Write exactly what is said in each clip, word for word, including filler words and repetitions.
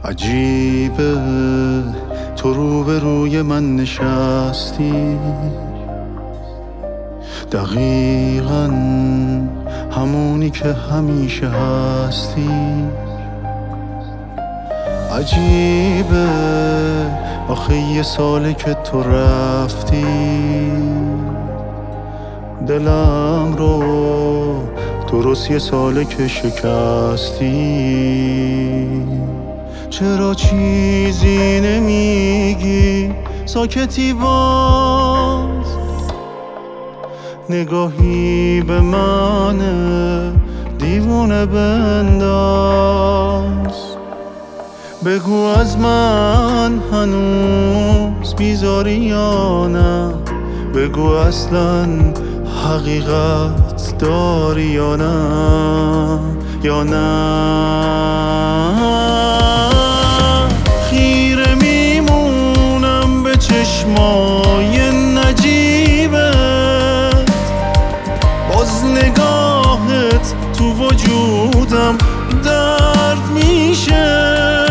عجیبه تو روبروی من نشستی، دقیقاً همونی که همیشه هستی. عجیبه آخه یه ساله که تو رفتی، دلم رو درست یه ساله که شکستی. چرا چیزی نمیگی ساکتی باز، نگاهی به من دیوونه بنداز. بگو از من هنوز بیزاری یا نه، بگو اصلا حقیقت داری یا نه یا نه. خیره میمونم به چشمای نجیبت، باز نگاهت تو وجودم درد میشه.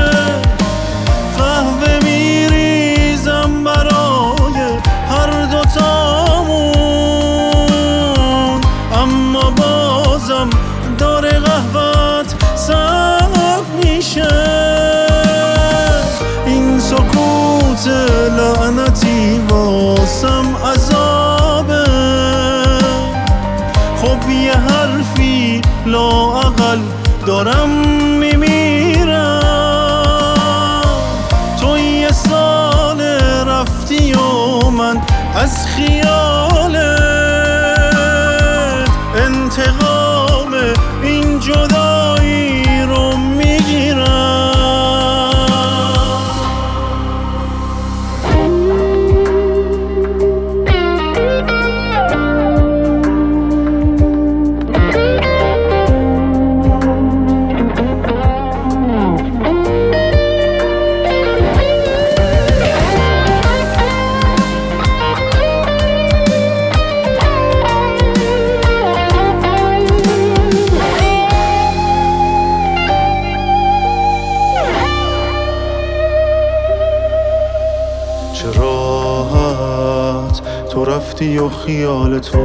قهوه میریزم برای هر دوتامون، اما بازم داره قهوت سرد میشه. این سکوت لعنتی واسم عذابه، خب یه حرفی لااقل دارم میمیرم. تو یه سال رفتی و من از خیالت انتقام این جدایی رو میگیرم. چه راحت تو رفتی و خیال تو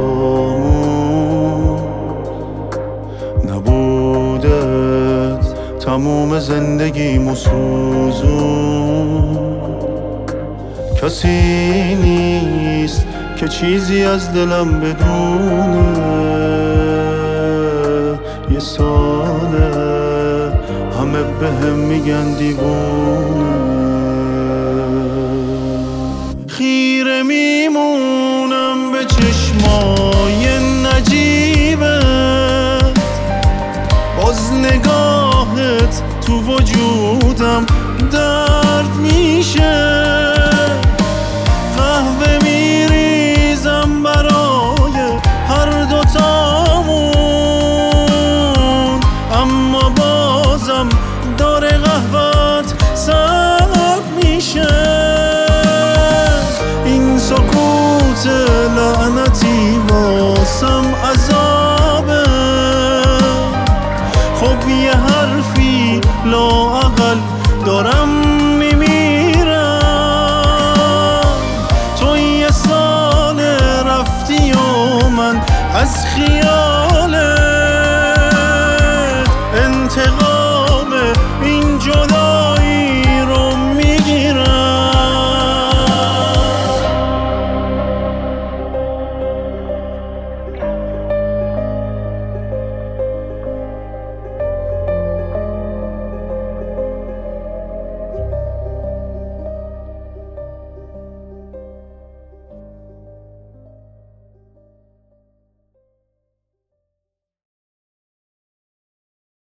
نبودت، تموم زندگیمو سوزون. کسی نیست که چیزی از دلم بدونه، یه ساله همه بهم میگن دیوونه. خیره میمونم به چشمای نجیبت، باز نگاهت تو وجودم درد میشه. قهوه میریزم برای هر دوتامون، اما بازم داره قهوت سرد میشه. این سکوت لعنتی واسم عذابه، خب یه حرفی لااقل دارم میمیرم. تو یه سال رفتی و من از خیال